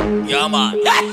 Yeah, man.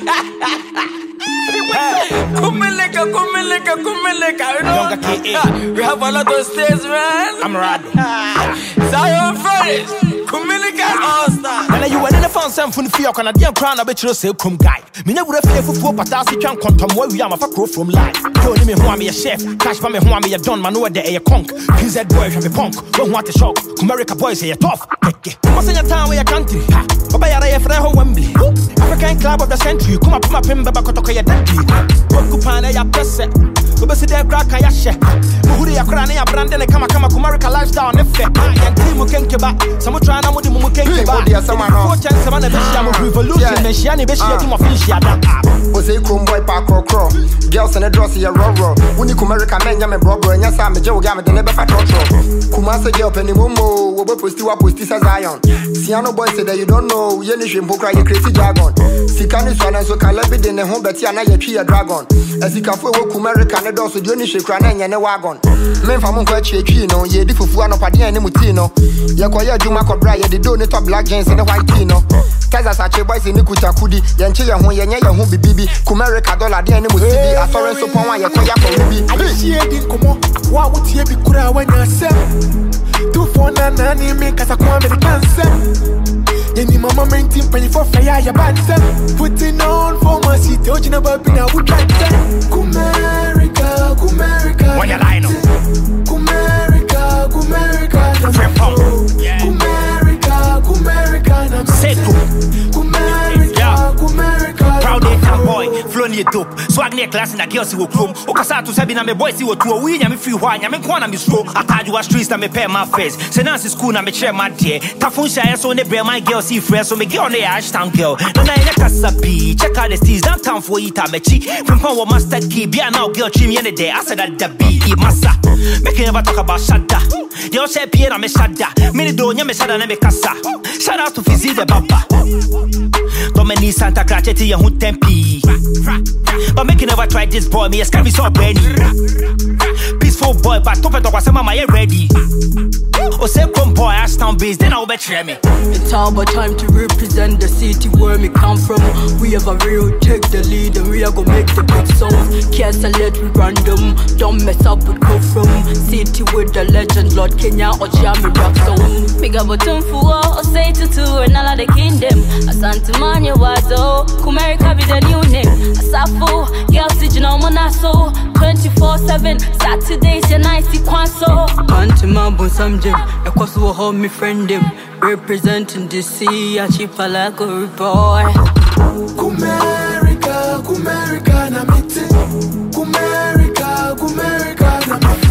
Kumilika. You know? We have a lot of stays, man. I'm Rado. Zion Ferris. Kumilika All-Star. And you were in the phone some from the field. Can I be a crown? I bet you say, come guy. Me never fear for four, but I see you come where we are. My crow from life. Don't me who am a chef. Cash for me who am a don. Man, know they a conk. PZ boy from a punk. Don't want to shock. America boys say you're tough. What's in your town where your country? Papa, you're a friend of Wembley. African club of the century. Come up, my pimba, Bakotoka, dentally. Kupana ya pese. Ubesi de crack ya she. Muhuri ya krane ya brandene kama Kumarica lifestyle nefe. Yanti mukenkeba. Samu tryna mudi mukenkeba. Four chance sabana beshi amu revolution. Meshiani beshi ya tuma finish ya da. Ose boy pa crocro. Girls in the dress ya raw. Uni Kumarica men ya me bro. Nyasa me je wo ga me de ne be fa trotro. Kumase girl penny momo. Wo be posti sa Zion. Siano boy say that you don't know. Ye ni hwempo kra ye crazy dragon. Sikani swana so kala bi de ne ho beti ana ye twi ya dragon. Esikafo wo Kumarica ne do so de oni hwekra na nya ne wagon. Memfa mo kwa twi no ye di fufu anopade an ne muti no. Ye koye adwuma kobra ye de do ne to black jeans ne white tee no. Kaza sache boys ni kuta kudi ye nche ye ho ye nya ye ho bibibi. Kumarica dollar de ne muti bi asore so pon wa ye koya ko bi. Ayishie di komo wa wutie bi kura wa nya se. Tu fona na ni me kasa kwa American se. Any mama maintain penny for fire ya bantam. Putting on for my city, ojina baby na we try Kumarica. When you line up. Kumarica. Kumarica. Proud day boy, flow ni dope. Swag near class in the girls who chrome. Okasa to sabi na me boys who to we nya me free why nya me kwana me slow. Ataju was streets na me pay my face. Senance school na me share my dear. Tafun share so ne bre my girl see friends so me girl ne Ashtown girl. No na nya kasabi. Check out the steez downtown for ita me chi. From power master key be now girl trim ye day. I said that the be massa. Make never talk about shada. They all say Pierre me shada. Me do nya me shada na me kasa. Shout out to Fizzy the Baba. Domini Santa Cracheti ya tempi. But make you never try this boy, me a scary so benny. Peaceful boy, but top it up was my ready. O say come boy, Ashtown base, then I'll betray me. It's about time to represent the city where me come from. We have a real take the lead and we are gonna make the big songs. Can't select with random, don't mess up with go from. City with the legend, Lord Kenya or Jami rap song. Me got bottom for or say to and all of the kingdom. Asante Manya Wazo, Kumarica be the new name. Asafo, girls you know Monaso, 24/7, Saturdays your nice Kwanso. Auntie Mambo Samjim, a cause will hold me friend him. Representing the sea, a cheap like a boy. Kumarica na miti. Kumarica na miti.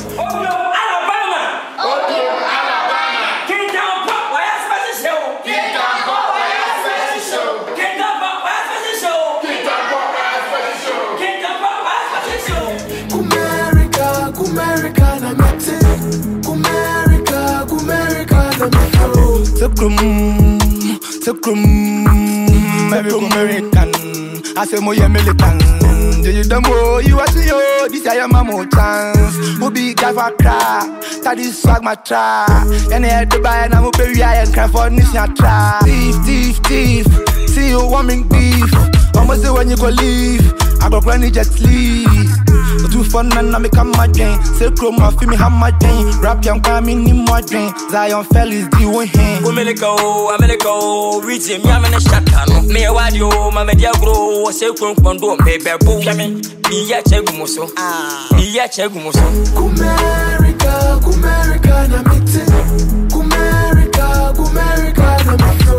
Sukrum, every American. I say more militant. Do you don't know you are to you? This I am a more chance. Who be Gava cry? That is swag my tra. And I had to buy and I'm a baby and cry for Nisha tra. Thief. See you warming beef. Almost say when you go leave. I go granny just leave. Too fun and I make a my drain. Say chroma, feel me have my drain. Rap young coming in my drain. Zion fell is the way hand. I'm gonna go. Reach him, I'm in a shot. Me a wadio, my media grow. Say Kundo, baby, boom. Be a chegumoso. Be a chegumoso. Kumarica, na miti. Kumarica, na miti.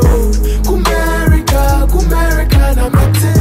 Kumarica, na miti.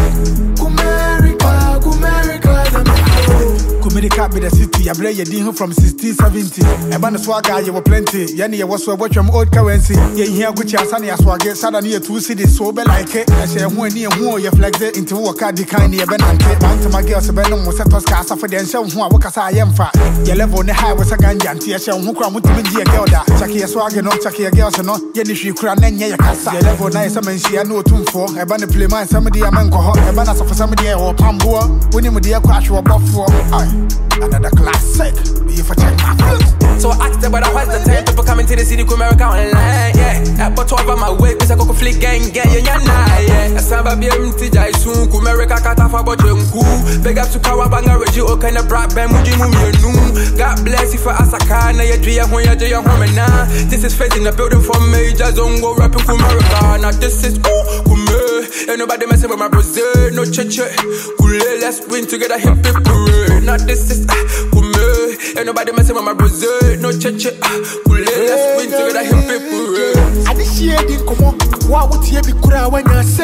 Kumarica be the city, I play your deal from 1670. A band of swagger, you were plenty. Yanni was so watch from old currency. Yeah, here, which are sunny as swagger, suddenly 2 cities, so be like it. I say, when near who you flex it into a car, the kind of benante. Bank to my girls, a venom was a tosca for the show who I work as I am fat. You live on the high was a ganjan, tea show who come with me, dear girl. Chucky a swagger, no Chucky a girls, no, Yanni she crown and ya casa. You live on nice, I mean, she had no tune for. A band of play my somebody a man go hot, a band for somebody or Pamboa, when you dear crash or buff for. Another class. sick. If I check my foot. So I asked them whether was the time people coming to the city, America online, yeah. At but over my way, cause I go flick gang, yeah. I saw baby empty jai soon, America katafa but you cool. Big up to Kawabanga, Reggie, O kind of brat, Ben, Muji, Mumi, God bless you for Asakana, your Dria, when you're Jaya Homena. This is facing the building for major zongo rapping America. Now this is Kume, ain't nobody messing with my Brazil, no cheche. Kule, let's win together, hip hip parade. Now this is Kume, ain't nobody messing with my Brazil, no cheche. Kule, let's win together, hip hip parade. I this year didn't come on. What would you be kura when you say?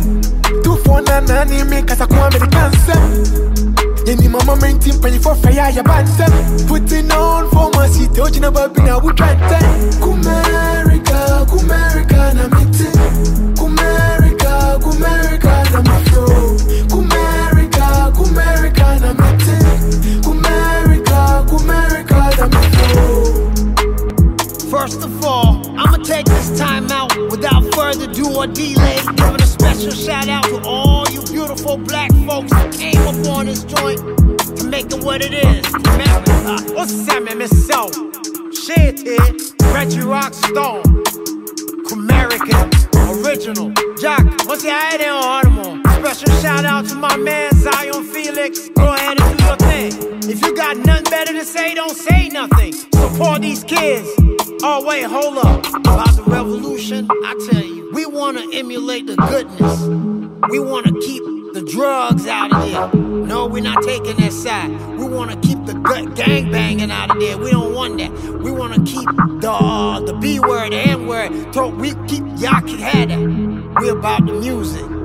249 make us a American say. Any mama maintain penny for fire, your band say. Putting on for my city, Ojina Babina, we try to Kumerica, na meeting. Kumerica, na my flow. Kumerica, na meeting. Kumerica, na my flow. First of all, I'ma take this time out without further ado or delay. Giving a special shout out to all you beautiful black folks that came up on this joint to make it what it is. America. What's Sammy Miss So? Shit here, Reggie Rockstone, Kumerican, original. Jack, what's your idea on Harmon? Special shout out to my man Zion Felix. Go ahead and do your thing. If you got nothing better to say, don't say nothing. Support these kids. Oh wait, hold up. About the revolution, I tell you, we want to emulate the goodness. We want to keep the drugs out of there. No, we're not taking that side. We want to keep the gang banging out of there. We don't want that. We want to keep the B word, the N word. We keep y'all can have that. We about the music.